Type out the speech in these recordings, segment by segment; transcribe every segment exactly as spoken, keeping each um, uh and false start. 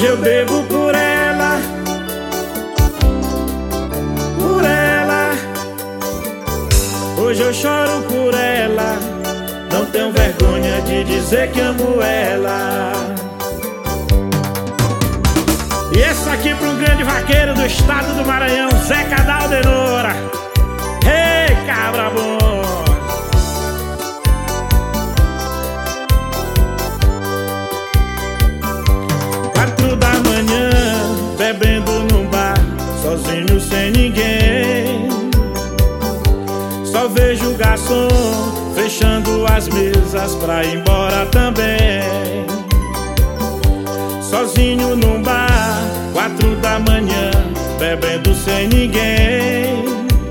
Hoje eu bebo por ela, por ela. Hoje eu choro por ela, não tenho vergonha de dizer que amo ela. E esse aqui para um grande vaqueiro do estado do Maranhão, Zé Cadal de Noura. Ei, cabra bom! Quatro da manhã, bebendo num bar, sozinho sem ninguém. Só vejo o garçom fechando as mesas pra ir embora também. Sozinho num bar, quatro da manhã, bebendo sem ninguém.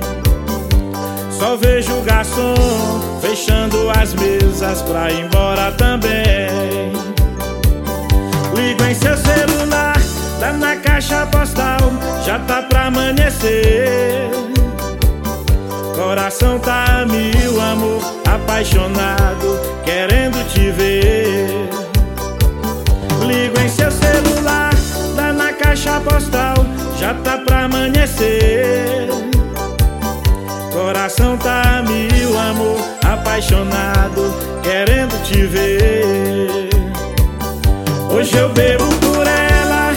Só vejo o garçom fechando as mesas pra ir embora também. Ligo em seu celular, tá na caixa postal, já tá pra amanhecer. Coração tá a mil, amor, apaixonado, querendo te ver. Ligo em seu celular, tá na caixa postal, já tá pra amanhecer. Coração tá a mil, amor, apaixonado, querendo te ver. Hoje eu bebo por ela,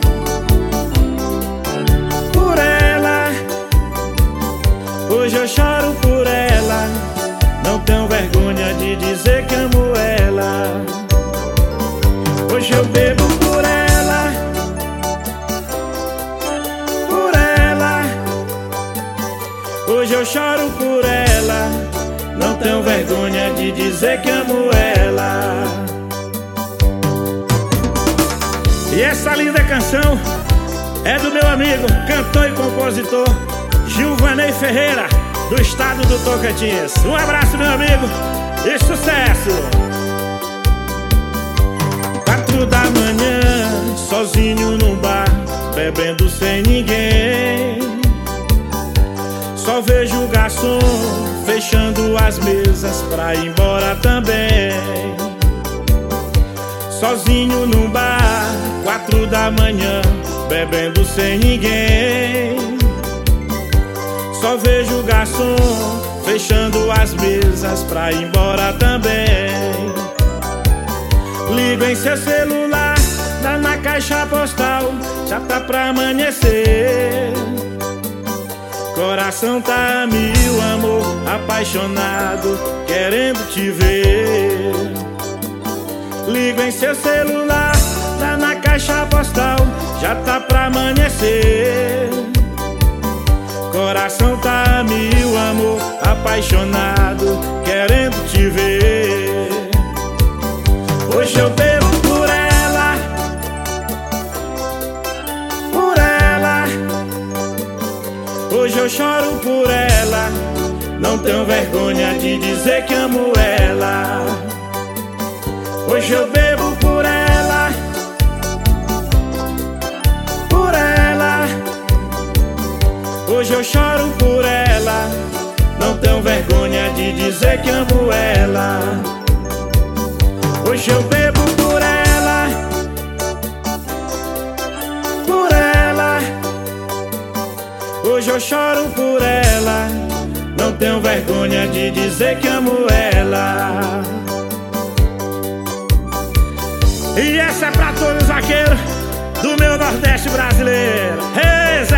por ela. Hoje eu choro por ela, não tenho vergonha de dizer que amo ela. Hoje eu bebo por ela, por ela. Hoje eu choro por ela, não tenho vergonha de dizer que amo ela. E essa linda canção é do meu amigo, cantor e compositor Gilvanei Ferreira, do estado do Tocantins. Um abraço, meu amigo, e sucesso! Quatro da manhã, sozinho num bar, bebendo sem ninguém. Só vejo o garçom fechando as mesas pra ir embora também. Sozinho num bar, quatro da manhã, bebendo sem ninguém. Só vejo o garçom fechando as mesas pra ir embora também. Ligo em seu celular, tá na caixa postal, já tá pra amanhecer. Coração tá a mil, amor, apaixonado, querendo te ver. Ligo em seu celular, tá na caixa postal, já tá pra amanhecer. Coração tá a mil, amor, apaixonado, querendo te ver. Hoje eu bebo por ela, por ela. Hoje eu choro por ela, não tenho vergonha de dizer que amo ela. Hoje eu bebo por ela, por ela. Hoje eu choro por ela, não tenho vergonha de dizer que amo ela. Hoje eu bebo por ela, por ela. Hoje eu choro por ela, não tenho vergonha de dizer que amo ela. E essa é pra todos os vaqueiros do meu Nordeste brasileiro. Hey,